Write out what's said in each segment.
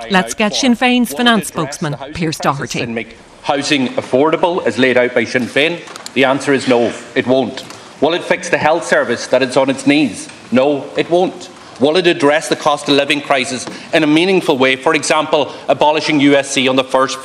Let's get Sinn Féin's finance spokesman, Pearse Doherty. And make housing affordable as laid out by Sinn Féin? The answer is no, it won't. Will it fix the health service that is on its knees? No, it won't. Will it address the cost of living crisis in a meaningful way, for example, abolishing USC on the first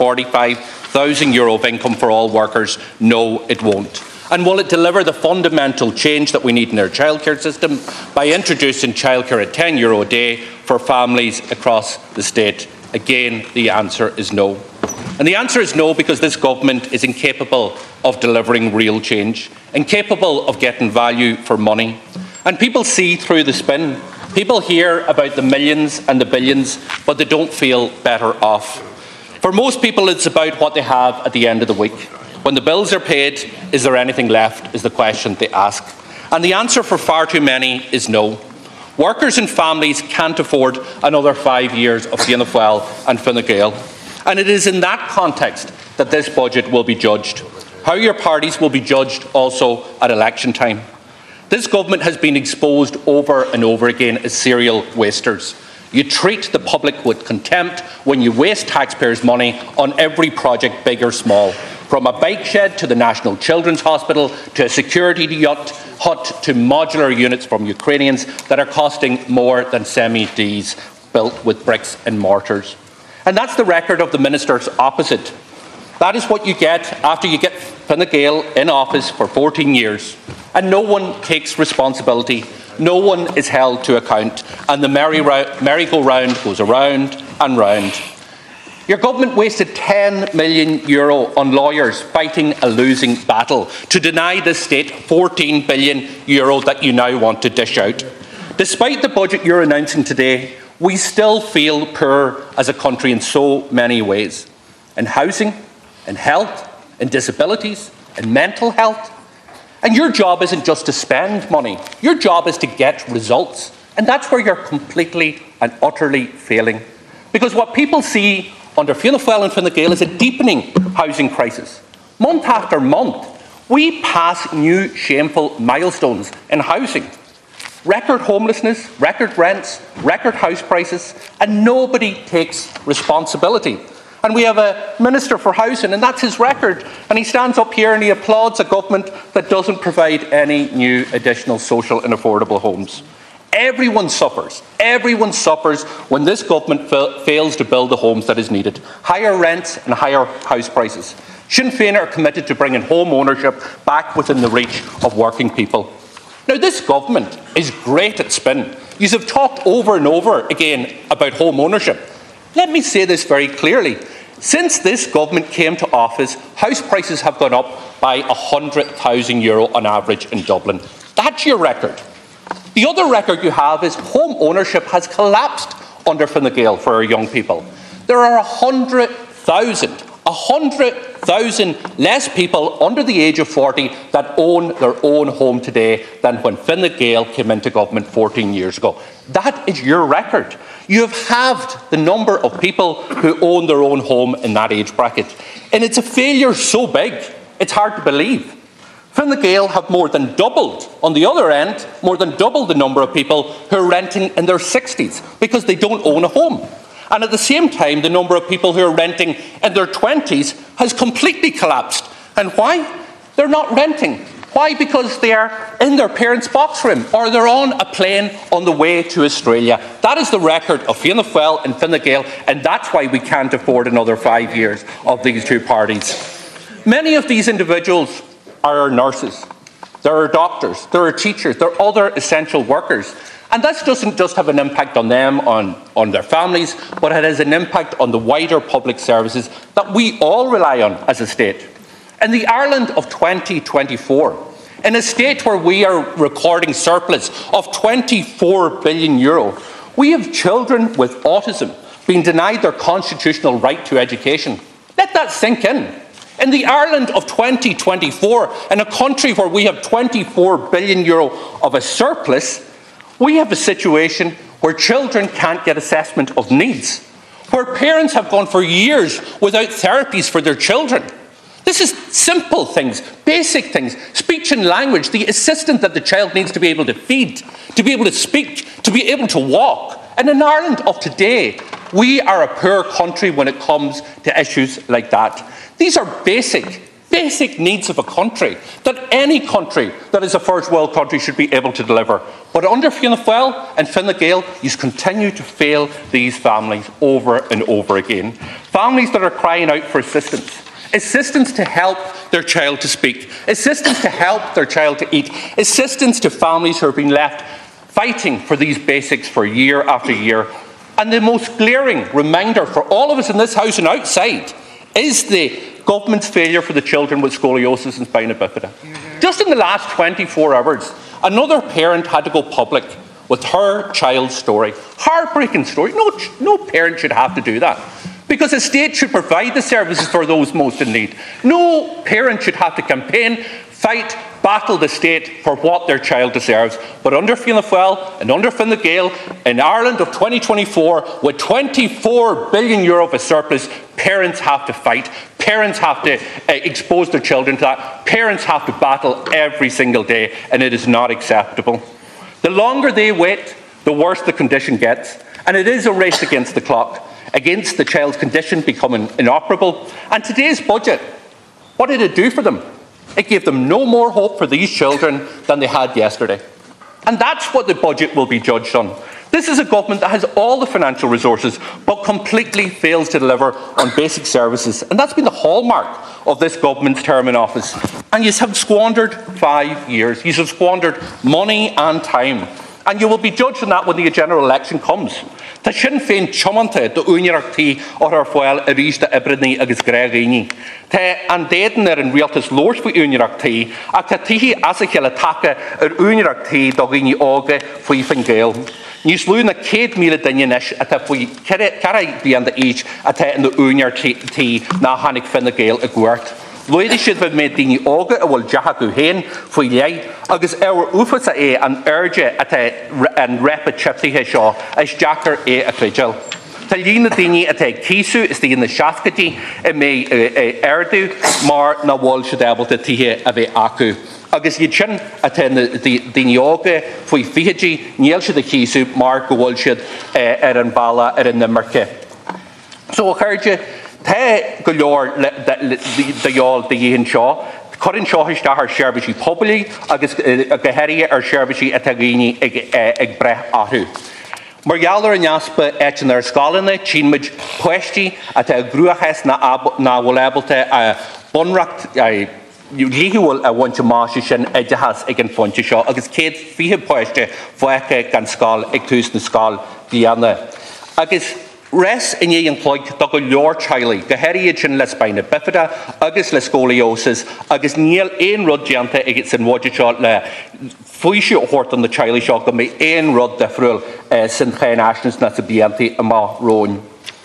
€45,000 of income for all workers? No, it won't. And will it deliver the fundamental change that we need in our childcare system by introducing childcare at €10 a day for families across the state? Again, the answer is no. And the answer is no because this government is incapable of delivering real change, incapable of getting value for money. And people see through the spin. People hear about the millions and the billions, but they don't feel better off. For most people, it's about what they have at the end of the week. When the bills are paid, is there anything left, is the question they ask. And the answer for far too many is no. Workers and families can't afford another 5 years of Fianna Fáil and Fine Gael. And it is in that context that this budget will be judged. How your parties will be judged also at election time. This government has been exposed over and over again as serial wasters. You treat the public with contempt when you waste taxpayers' money on every project, big or small. From a bike shed to the National Children's Hospital, to a security hut, to modular units from Ukrainians that are costing more than semi-Ds built with bricks and mortars. And that's the record of the ministers opposite. That is what you get after you get Fine Gael in office for 14 years. And no one takes responsibility, no one is held to account, and the merry-go-round goes around and round. Your government wasted €10 million on lawyers fighting a losing battle to deny the state €14 billion that you now want to dish out. Despite the budget you're announcing today, we still feel poor as a country in so many ways. In housing, in health, in disabilities, in mental health. And your job isn't just to spend money. Your job is to get results. And that's where you're completely and utterly failing. Because what people see under Fianna Fáil and Fine Gael is a deepening housing crisis. Month after month, we pass new shameful milestones in housing. Record homelessness, record rents, record house prices, and nobody takes responsibility. And we have a Minister for Housing, and that's his record. And he stands up here and he applauds a government that doesn't provide any new additional social and affordable homes. Everyone suffers when this government fails to build the homes that is needed. Higher rents and higher house prices. Sinn Féin are committed to bringing home ownership back within the reach of working people. Now, this government is great at spin. You have talked over and over again about home ownership. Let me say this very clearly. Since this government came to office, house prices have gone up by €100,000 on average in Dublin. That's your record. The other record you have is home ownership has collapsed under Fine Gael for our young people. There are 100,000 less people under the age of 40 that own their own home today than when Fine Gael came into government 14 years ago. That is your record. You have halved the number of people who own their own home in that age bracket. And it's a failure so big, it's hard to believe. Fine Gael have more than doubled, on the other end, more than doubled the number of people who are renting in their 60s because they don't own a home. And at the same time, the number of people who are renting in their 20s has completely collapsed. And why? They're not renting. Why? Because they are in their parents' box room or they're on a plane on the way to Australia. That is the record of Fianna Fáil and Fine Gael, and that's why we can't afford another 5 years of these two parties. Many of these individuals are nurses, there are doctors, there are teachers, there are other essential workers. And that doesn't just have an impact on them, on their families, but it has an impact on the wider public services that we all rely on as a state. In the Ireland of 2024, in a state where we are recording surplus of €24 billion, we have children with autism being denied their constitutional right to education. Let that sink in. In the Ireland of 2024, in a country where we have €24 billion of a surplus, we have a situation where children can't get assessment of needs, where parents have gone for years without therapies for their children. This is simple things, basic things, speech and language, the assistant that the child needs to be able to feed, to be able to speak, to be able to walk. And in Ireland of today, we are a poor country when it comes to issues like that. These are basic needs of a country that any country that is a first world country should be able to deliver. But under Fianna Fáil and Fine Gael, you continue to fail these families over and over again. Families that are crying out for assistance. Assistance to help their child to speak. Assistance to help their child to eat. Assistance to families who are being left fighting for these basics for year after year. And the most glaring reminder for all of us in this House and outside is the government's failure for the children with scoliosis and spina bifida. Just in the last 24 hours, another parent had to go public with her child's story. Heartbreaking story. No parent should have to do that, because the state should provide the services for those most in need. No parent should have to campaign, fight, battle the state for what their child deserves. But under Fianna Fáil and under Fine Gael, in Ireland of 2024, with €24 billion of a surplus, parents have to fight. Parents have to expose their children to that. Parents have to battle every single day, and it is not acceptable. The longer they wait, the worse the condition gets. And it is a race against the clock, against the child's condition becoming inoperable. And today's budget, what did it do for them? It gave them no more hope for these children than they had yesterday. And that's what the budget will be judged on. This is a government that has all the financial resources but completely fails to deliver on basic services. And that's been the hallmark of this government's term in office. And you have squandered 5 years. You have squandered money and time. And you will be judged on that when the general election comes. Tá Sinn Féin chomanta do úniarachtaí ar fáil a rísta ibridní agus gréagaíní. Tá an déan ar an rialtas lórs faoi úniarachtaí, ach tá tithe as a chéile taca ar úniarachtaí do ghaoine ága faoi Fine Gael. Níos lú na 100,000 duine is a tá faoi cara bíanda ís a tá in do úniarachtaí ná tháinig Fine Gael a gcuairt. Loidir siad bheith méid daoine ága a bhfuil deacha go héin faoi léid, agus uafasa an airde an repa chiptaithe seo is deachar a chreideal. Tá lína daoine atá císú is daoine na seafcatí I mé airdú mar na bhfuil siad ébalta tithe a bheith acu. Agus iad sin atá daoine ága faoi fichidí níl siad a císú mar go bhfuil siad ar an balla ar an nimarcha. So a chuirde Tá go leor deáil de dhéann seo, chuann seo isteach ar seirbhísí pobailí agus go héirí ar seirbhísí atá ghaoine ag breith athú. Mar gheallar an neaspa éitin ar scálanna, tíonmuid poistí atá grúachas na bhfuil ébalta a bunreacht líhúil a bhainte máise sin idehas ag an fonte seo, agus 120 poiste foicha gan scáil ag tús na scáil bíanna. Agus res in an plug do go leor tealaí, go héiríonn sin le spina bifida agus le scoliosis, agus níl éon rud déanta ag san bhaide seo le faoise hort an na tealaí seo go mé éon rud defriúil san chéin aisnes na sa bíanta amach róin.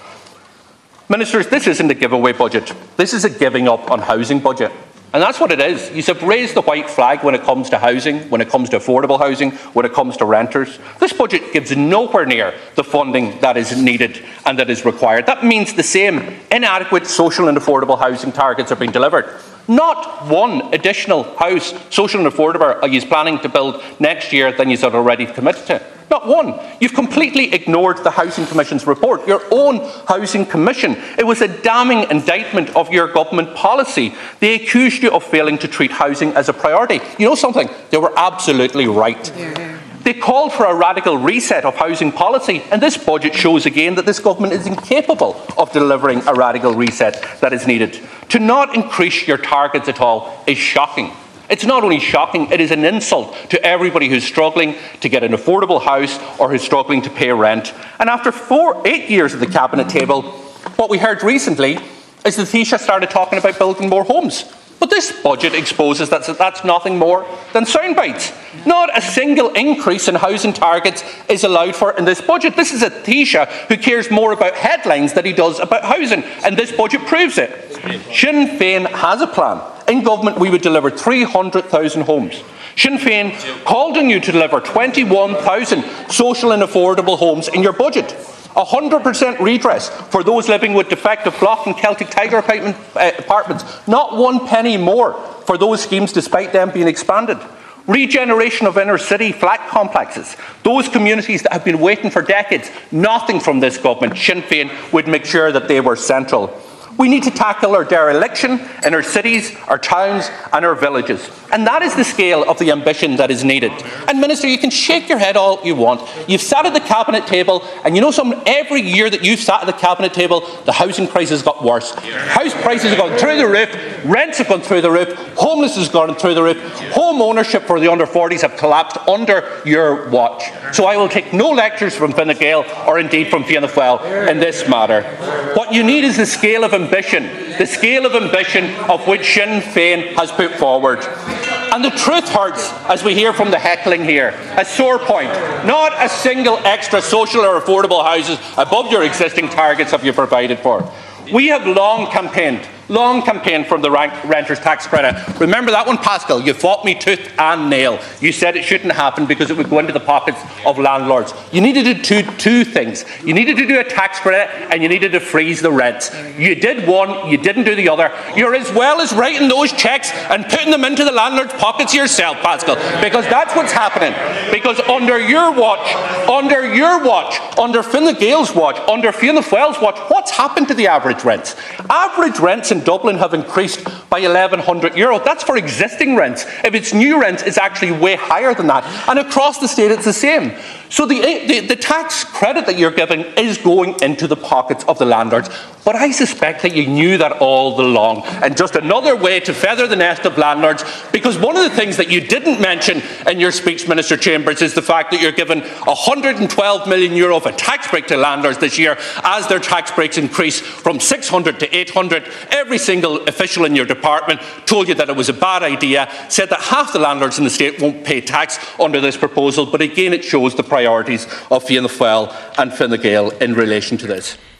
Ministers, this isn't a giveaway budget. This is a giving up on housing budget. And that's what it is. You have raised the white flag when it comes to housing, when it comes to affordable housing, when it comes to renters. This budget gives nowhere near the funding that is needed and that is required. That means the same inadequate social and affordable housing targets are being delivered. Not one additional house, social and affordable, are you planning to build next year than you have already committed to. Not one. You've completely ignored the Housing Commission's report, your own Housing Commission. It was a damning indictment of your government policy. They accused you of failing to treat housing as a priority. You know something? They were absolutely right. They called for a radical reset of housing policy, and this budget shows again that this government is incapable of delivering a radical reset that is needed. To not increase your targets at all is shocking. It's not only shocking, it is an insult to everybody who's struggling to get an affordable house or who's struggling to pay rent. And after 8 years at the Cabinet table, what we heard recently is that Taoiseach started talking about building more homes. But this budget exposes that that's nothing more than soundbites. Not a single increase in housing targets is allowed for in this budget. This is a Taoiseach who cares more about headlines than he does about housing, and this budget proves it. Sinn Féin has a plan. In government, we would deliver 300,000 homes. Sinn Féin called on you to deliver 21,000 social and affordable homes in your budget. 100% redress for those living with defective block and Celtic Tiger apartments. Not one penny more for those schemes despite them being expanded. Regeneration of inner-city flat complexes. Those communities that have been waiting for decades, nothing from this government. Sinn Féin would make sure that they were central. We need to tackle our dereliction in our cities, our towns and our villages. And that is the scale of the ambition that is needed. And Minister, you can shake your head all you want. You've sat at the Cabinet table, and you know something, every year that you've sat at the Cabinet table, the housing crisis got worse. House prices have gone through the roof, rents have gone through the roof, homelessness has gone through the roof, home ownership for the under-40s have collapsed under your watch. So I will take no lectures from Fine Gael or indeed from Fianna Fáil in this matter. What you need is the scale of ambition of which Sinn Féin has put forward. And the truth hurts as we hear from the heckling here. A sore point. Not a single extra social or affordable houses above your existing targets have you provided for. We have long campaigned from the renters tax credit. Remember that one, Pascal? You fought me tooth and nail. You said it shouldn't happen because it would go into the pockets of landlords. You needed to do two things. You needed to do a tax credit and you needed to freeze the rents. You did one, you didn't do the other. You're as well as writing those cheques and putting them into the landlords' pockets yourself, Pascal, because that's what's happening. Because under your watch, under Fine Gael's watch, under Fianna Fáil's watch, what's happened to the average rents? Average rents in Dublin have increased by €1,100. That's for existing rents. If it's new rents, it's actually way higher than that. And across the state, it's the same. So the tax credit that you're giving is going into the pockets of the landlords. But I suspect that you knew that all along. And just another way to feather the nest of landlords, because one of the things that you didn't mention in your speech, Minister Chambers, is the fact that you're giving €112 million of a tax break to landlords this year as their tax breaks increase from 600 to 800. Every single official in your department told you that it was a bad idea, said that half the landlords in the state won't pay tax under this proposal. But again, it shows the priorities of Fianna Fáil and Fine Gael in relation to this.